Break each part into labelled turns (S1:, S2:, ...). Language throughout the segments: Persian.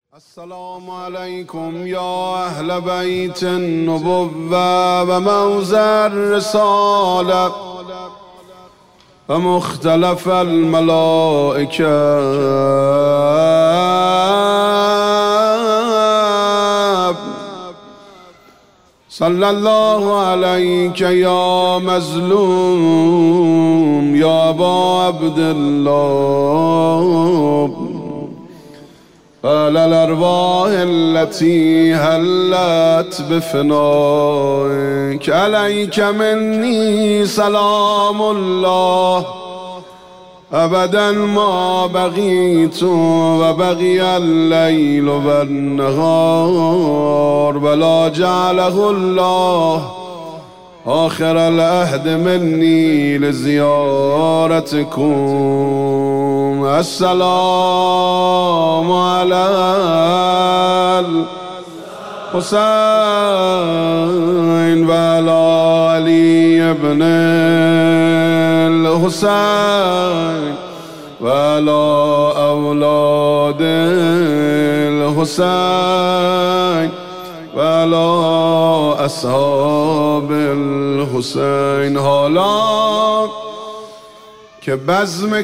S1: السلام عليكم يا أهل بيت النبوة وموزع الرسالة ومختلف الملائكة صلى الله عليك يا مظلوم يا أبا عبد الله على الأرواح التي هلت بفنائك عليك مني سلام الله أبدا ما بقيت وبقي الليل والنهار ولا جعله الله آخر العهد مني لزيارتكم. السلام على الحسين وعلى علي بن الحسين وعلى أولاد الحسين وعلى أصحاب الحسین. حالا که بزم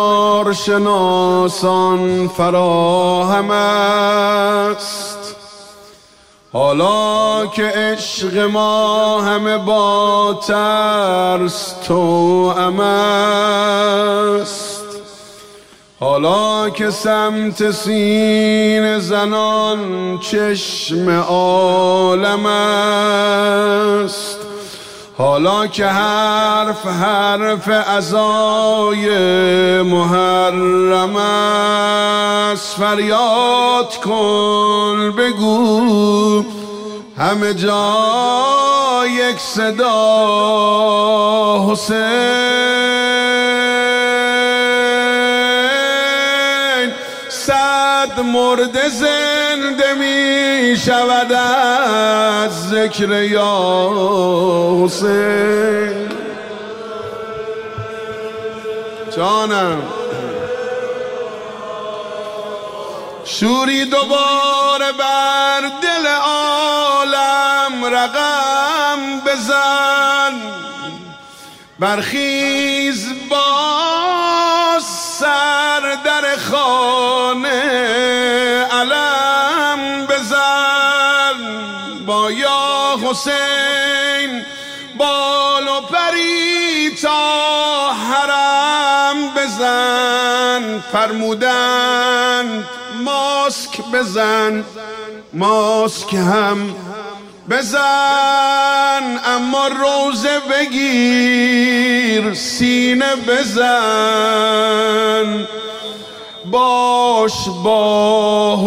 S1: کارشناسان فراهم است، حالا که عشق ما همه با ترس توأم است، حالا که سمت سینه زنان چشم عالم است، حالا که حرف حرف عزای محرم است، فریاد کن بگو همه جا یک صدا حسین. صد مرده زنده می شود از ذکر یا حسین. جانم شوری دوباره بر دل عالم رقم بزن، برخیز باز سر در خانه علم بزن، با یا حسین بال و پری تا حرم بزن. فرمودند ماسک بزن، ماسک هم بزن، اما روزه بگیر سینه بزن. باش با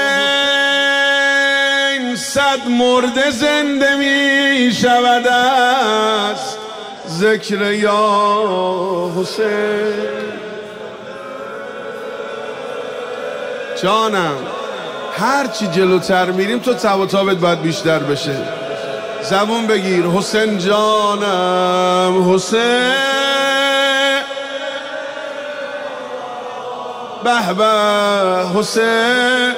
S1: حسین صد مرده زنده می شود از ذکر یا حسین. جانم هرچی جلوتر میریم تو تب و تابت باید بیشتر بشه. زبون بگیر حسین جانم حسین، به به حسین.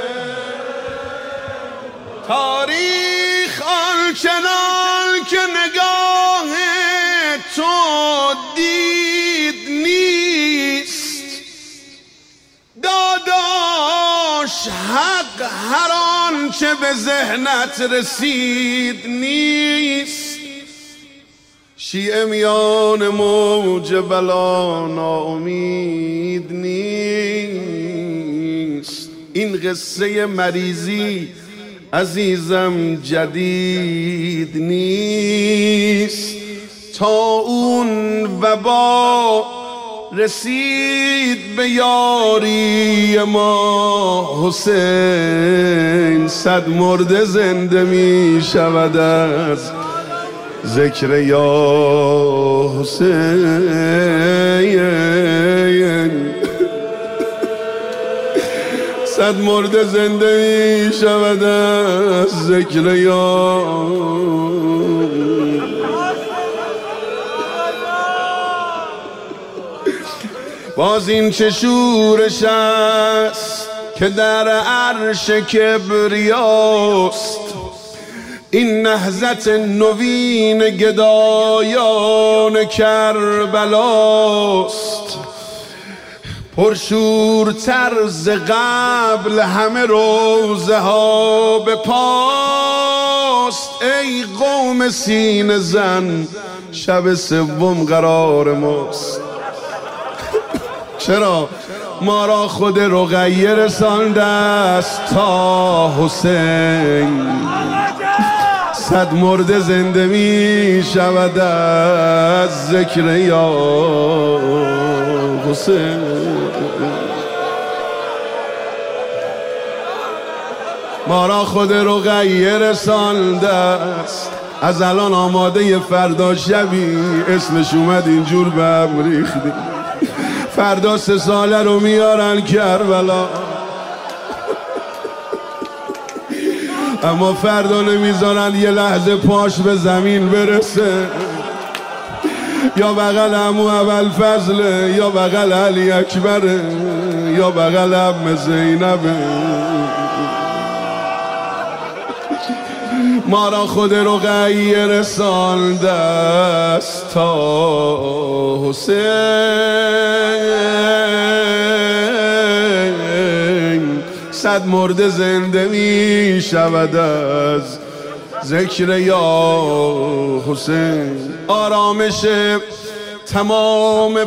S1: تاریخ آنچنان که نگاه تو دید نیست، داداش حق هر آنچه به ذهنت رسید نیست. شیعه میان موج بلا ناامید نیست. این قصه مریضی عزیزم جدید نیست. تا اون وبا رسید به یاری ما حسین، صد مرده زنده می شود از ذکر یا حسین. صد مرده زنده می شود از ذکر یا. باز این چه شورش است که در عرش کبریاست. این نهضت نوین گدایان کربلاست. پرشورتر ز قبل همه روزه ها به پاست. ای قوم سینه زن شب سوم قرار ماست. چرا؟ ما را خود رقیه رسانده است تا حسین. صد مرده زنده می شود از ذکر یا حسین. ما را خود رقیه رسانده است. از الان آماده فردا شبی اسمش اومد اینجور به هم ریختیم. فردا 3 ساله رو میارن کربلا، اما فردا نمیذارن یه لحظه پاش به زمین برسه. یا بغل عمو ابوالفضله، یا بغل علی اکبره، یا بغل عم زینبه. ما را خود رقیه رسانده است تا حسین. صد مرده زنده می شود از ذکر یا حسین. آرامش تمام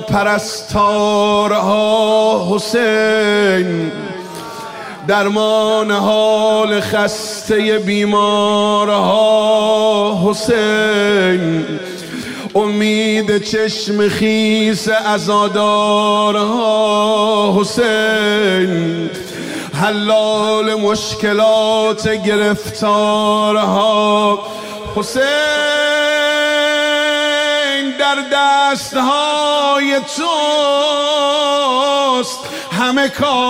S1: پرستارها حسین. درمان حال خسته بیمارها حسین. امید چشم خیس عزادارها حسین. حلال مشکلات گرفتارها حسین. در دستهای توست همه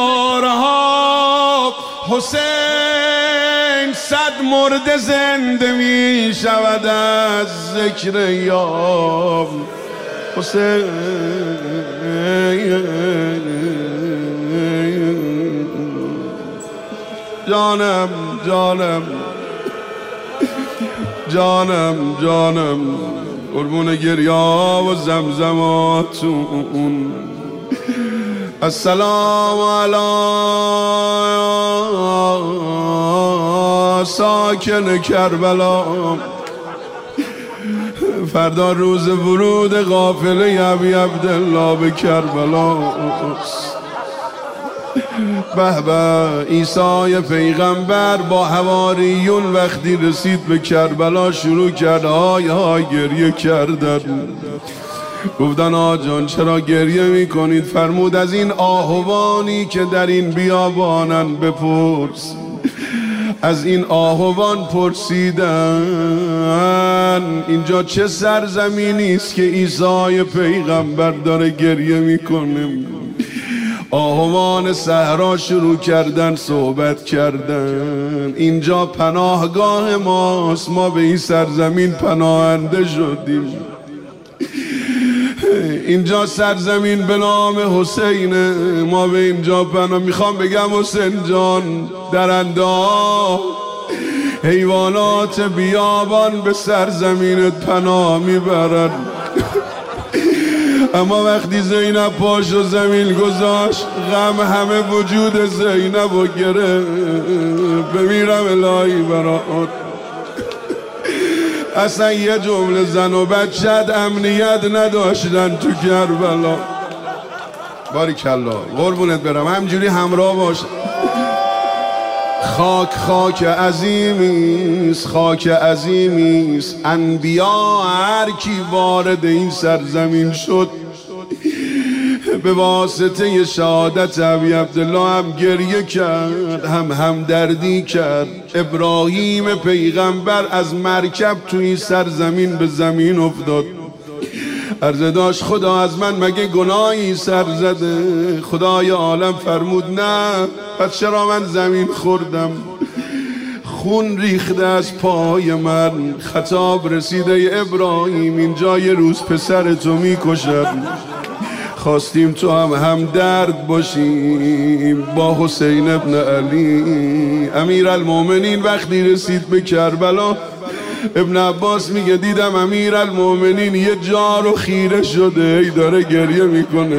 S1: کارها حسین. صد مرده زنده می شود از ذکر یا حسین. جانم جانم جانم جانم قربون گریا و زمزماتون. السلام علی ساکن کربلا. فردا روز ورود قافله ابی عبدالله به کربلا. به به عیسی پیغمبر با حواریون وقتی رسید به کربلا شروع کرد های های گریه کردن. گفتن آقا جان چرا گریه میکنید؟ فرمود از این آهوانی که در این بیابانن بپرس. از این آهوان پرسیدن اینجا چه سرزمینی است که عیسی پیغمبر داره گریه میکنه. آهوان صحرا شروع کردن صحبت کردن. اینجا پناهگاه ماست، ما به این سرزمین پناهنده شدیم. اینجا سرزمین به نام حسینه، ما به اینجا پناه. میخوام بگم حسین جان درنده ها حیوانات بیابان به سرزمینت پناه میبرن. اما وقتی زینب پاش و زمین گذاشت غم همه وجود زینب و گره. بمیرم الهی برات. اصلا یه جمله زن و بچت امنیت نداشتن تو کربلا. باریکالله قربونت برم، همجوری همراه باش. خاک خاک عظیمیست، خاک عظیمیست. انبیا هر کی وارد این سرزمین شد به واسطه شهادت ابی عبدالله هم گریه کرد، هم دردی کرد. ابراهیم پیغمبر از مرکب توی سرزمین به زمین افتاد. عرض داشت خدا از من مگه گناهی سر زده؟ خدای عالم فرمود نه. پس چرا من زمین خوردم؟ خون ریخته از پای من. خطاب رسیده ابراهیم اینجا یه روز پسر تو میکشد. خواستیم تو هم درد باشیم با حسین ابن علی. امیرالمومنین وقتی رسید به کربلا، ابن عباس میگه دیدم امیرالمومنین یه جا رو خیره شده، ای داره گریه میکنه.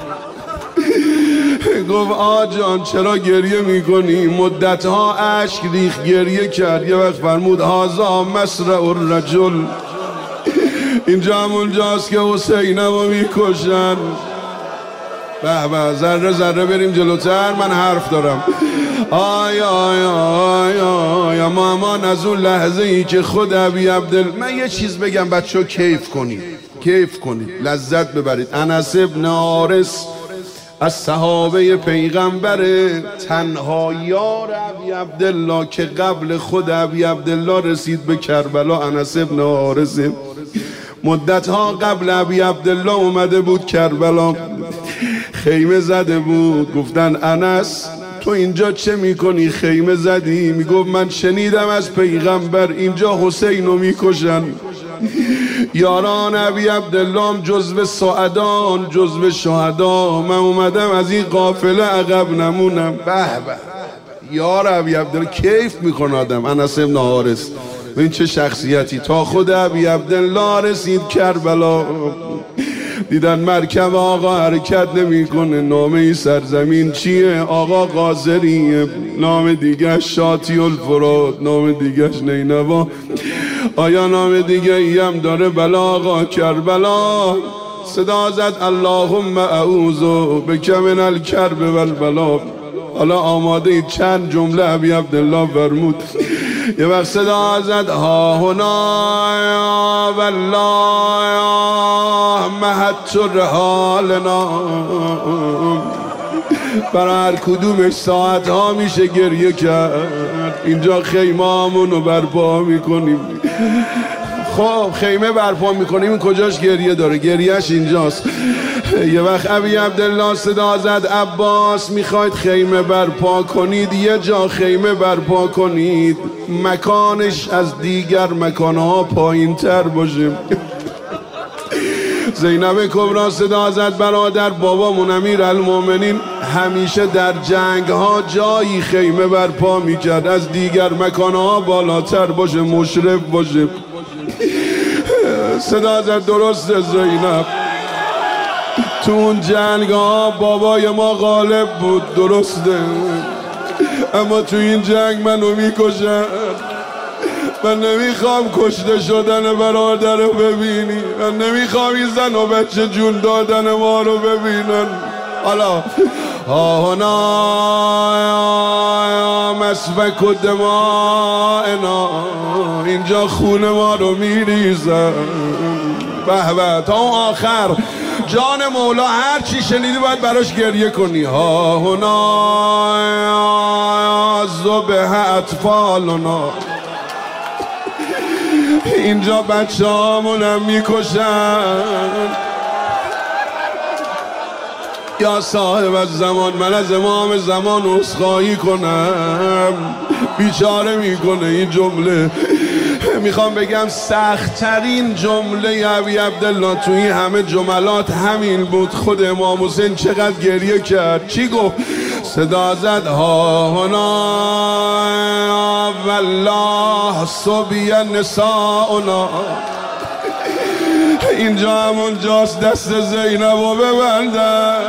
S1: گفت آجان چرا گریه میکنی؟ مدتها اشک ریخ گریه کرد. یه وقت فرمود هازا مسرع الرجل، اینجا همونجاست که حسینمو میکشن. به به، ذره ذره بریم جلوتر، من حرف دارم. آی آی آی آی مامان، از اون لحظه ای که خود ابی عبدالله، من یه چیز بگم بچه ها کیف کنید، کیف کنید، لذت ببرید. انس ابن حارث از صحابه پیغمبر، تنها یار ابی عبدالله که قبل خود ابی عبدالله رسید به کربلا انس ابن حارث. مدتها قبل ابی عبدالله اومده بود کربلا، خیمه زده بود. گفتن انس تو اینجا چه میکنی؟ خیمه زدی؟ میگفت من شنیدم از پیغمبر اینجا حسین رو میکشن. یاران ابی عبدالله جزو سعدان، جزو شهدا، من اومدم از این قافله عقب نمونم. به به، یار ابی عبدالله کیف میکنه آدم. انس ابن حارث این چه شخصیتی. تا خود ابی عبدالله رسید کربلا، دیدن مرکب آقا حرکت نمیکنه. نامه سرزمین چیه؟ آقا قاصریه، نام دیگه شاطی الفرات، نام دیگه نینوا. آیا نام دیگه ای هم داره؟ بلا آقا کربلا. صدا زد اللهم اعوذ بک من الکرب والبلا. حالا آماده اید چند جمله ابی عبدالله فرمود. یه وقت صدا زد ها هنا والله مهد رحالنا. برای هر کدومش ساعت ها میشه گریه کرد. اینجا خیمامون رو برپا میکنیم. خب خیمه برپا میکنیم، این کجاش گریه داره؟ گریهش اینجاست. یه وقت ابی عبدالله صدا زد عباس میخواید خیمه برپا کنید، یه جا خیمه برپا کنید مکانش از دیگر مکانها پایین تر باشه. زینب کبرا صدا زد برادر بابامون امیرالمومنین همیشه در جنگ ها جایی خیمه برپا میکرد از دیگر مکانها بالاتر باشه، مشرف باشه. صدا زد درسته زینب، تو اون جنگ ها بابای ما غالب بود، درسته، اما تو این جنگ منو میکشن. من نمیخوام کشته شدن برادر رو ببینی، من نمیخوام این زن و بچه جون دادن ما رو ببینن. حالا ها هنا مسفک و دمائنا، اینجا خون ما رو میریزن. به به، تا آخر جان مولا هر چی شنیدی باید براش گریه کنی. ها هنا ذبح اطفالنا، اینجا بچه هامونم میکشن. یا صاحب از زمان، من از امام زمان عذرخواهی کنم، بیچاره میکنه این جمله. میخوام بگم سخت‌ترین جمله ابی عبدالله توی همه جملات همین بود. خود امام حسین چقدر گریه کرد. چی گفت؟ صدا زد ها هنا والله صبی نساؤنا. اینجا همون جاست دست زینبو ببندن،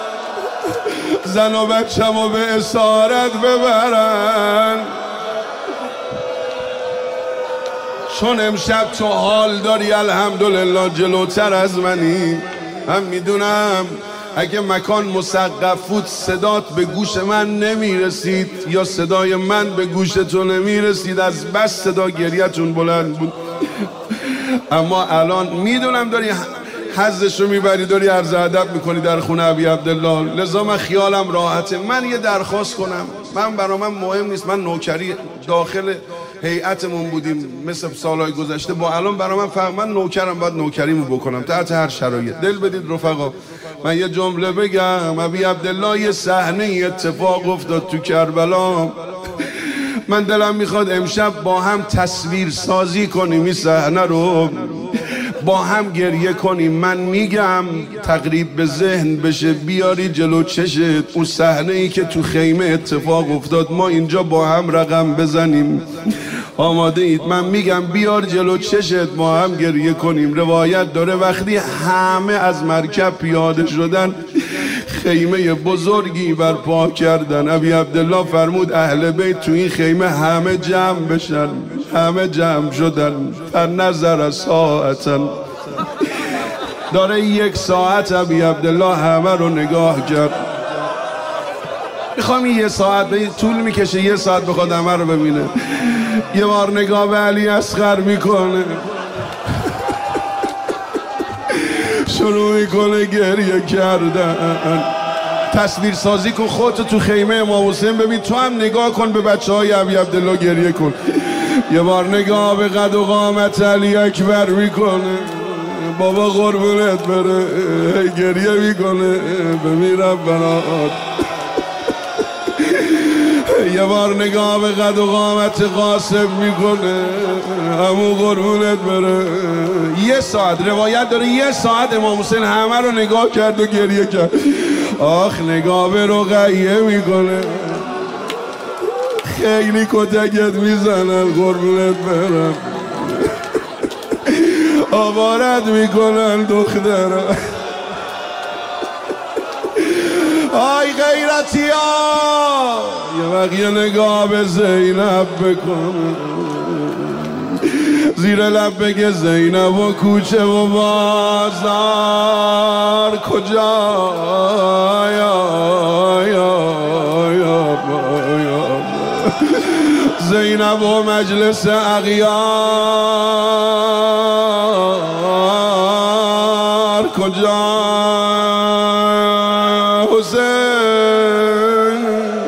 S1: زن و بچه‌مو به اسارت ببرن. چون امشب تو حال داری الحمدلله جلوتر از منی. من میدونم اگه مکان مسقف بود صدات به گوش من نمیرسید یا صدای من به گوش تو نمیرسید، از بس صدا گریتون بلند بود. اما الان میدونم داری حظش رو میبری، داری عرض ادب میکنی در خونه ابی عبدالله، لذا من خیالم راحته. من یه درخواست کنم، برا من مهم نیست، من نوکری داخل هیئتمون بودیم مثل سالهای گذشته، با الان برا من فهم، من نوکرم، باید نوکریمو بکنم تحت هر شرایط. دل بدید رفقا، من یه جمله بگم. ابی عبدالله یه صحنه اتفاق افتاد تو کربلا، من دلم میخواد امشب با هم تصویر سازی کنیم این صحنه رو. با هم گریه کنیم. من میگم تقریب به ذهن بشه، بیاری جلو چشت اون صحنه ای که تو خیمه اتفاق افتاد، ما اینجا با هم رقم بزنیم. آماده اید؟ من میگم بیار جلو چشت با هم گریه کنیم. روایت داره وقتی همه از مرکب پیاده شدن خیمه بزرگی برپا کردن. ابی عبدالله فرمود اهل بیت تو این خیمه همه جمع بشن. همه جمع شدن. فنظر ساعتن، داره 1 ساعت ابی عبدالله همه رو نگاه کرد. میخوام این 1 ساعت طول میکشه، 1 ساعت بخواد همه رو ببینه. یه بار نگاه به علی اصغر میکنه، شروع میکنه گریه کردن. تصویر سازی کن خودت تو خیمه امام حسین، ببین تو هم نگاه کن به بچه های ابی عبدالله گریه کن. یه بار نگاه به قد و قامت علی اکبر میکنه، بابا قربونت بره، گریه میکنه بمیرم بنات. یه بار نگاه به قد و قامت قاسم میکنه، همون قربونت بره. 1 ساعت روایت داره 1 ساعت امام حسین همه رو نگاه کرد و گریه کرد. آخ نگاه به رقیه میکنه، خیلی کتکت میزنن قربونت برم، آوارت میکنن دخترم. آی غیرتی ها، یه وقت یه نگاه به زینب بکن، زیر لب بگه زینب و کوچه و بازار کجا زینب و مجلس اغیار کجا حسین.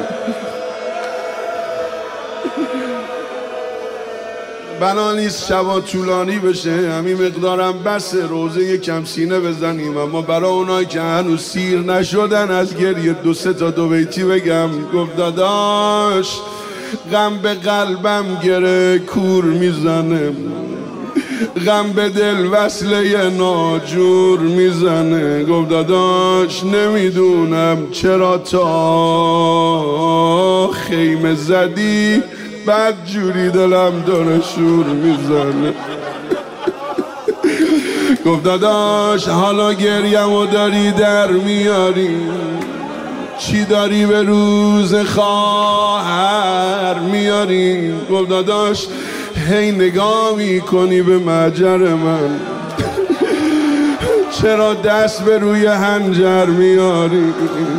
S1: بنا نیست شبا طولانی بشه، همین مقدارم بس روزه یکم سینه بزنیم. اما برای اونایی که هنوز سیر نشدن از گریه 2-3 تا 2 بیتی بگم. گفت داداش غم به قلبم گره کور میزنه، غم به دل وصله ناجور میزنه. گفت داداش نمیدونم چرا تا خیمه زدی بد جوری دلم داره شور میزنه. گفت داداش حالا گریم و داری در میاری، چی داری به روز خواهر میاری؟ گفت داداش هی نگاه میکنی به مجر من، چرا دست به روی حنجر میاری؟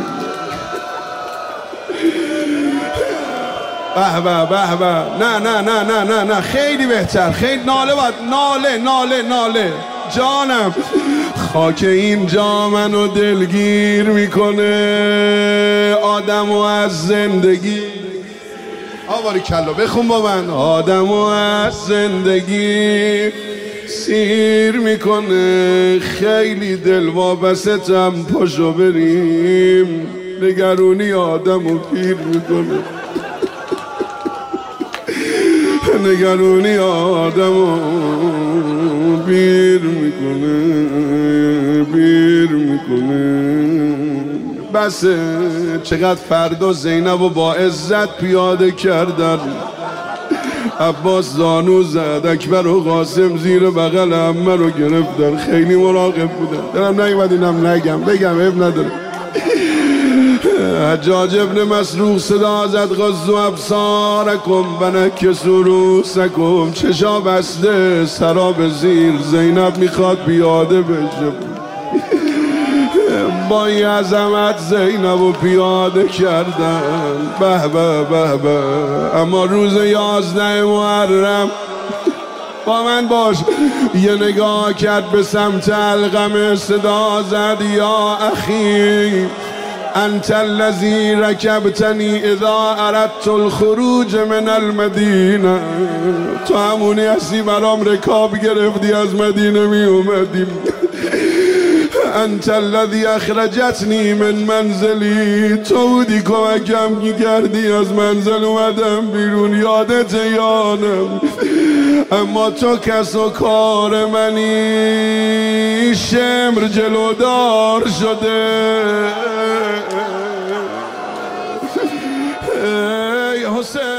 S1: به به به به، نه نه نه نه نه نه، خیلی بهتر، خیلی ناله باید، ناله ناله ناله جانم. خاک اینجا منو دلگیر میکنه، آدمو از زندگی آواری کلا بخون با من، آدمو از زندگی سیر میکنه. خیلی دل وابستم پاشو بریم، نگرونی آدمو پیر میکنه، نگرونی آدمو پیر میکنه، پیر میکنه. بسه چقدر فردا زینب و با عزت پیاده کردن. عباس زانو زد، اکبر و قاسم زیر بغل عمه رو گرفتن، خیلی مراقب بودن. دلم نیومد اینم نگم، بگم عیب نداره. حجاج ابن مسروق صدا زد غضوا ابصارکم ونکسوا رؤوسکم، چشا بسته سرا به زیر، زینب میخواد پیاده بشه. با این عظمت زینب و پیاده کردن، به به به به. اما روز 11 محرم با من باش، یه نگاه کرد به سمت القمه، صدا زد یا اخی انت الذی رکبتنی اذا اردت الخروج من المدینه، تو همونی هستی برام رکاب گرفتی از مدینه می اومدیم. انت الذی اخرجتنی من منزلی، تو بودی کمکم کردی از منزل اومدم بیرون، یادت یادم. اما تو کس و کار منی، شمر جلودار شده. ای حسین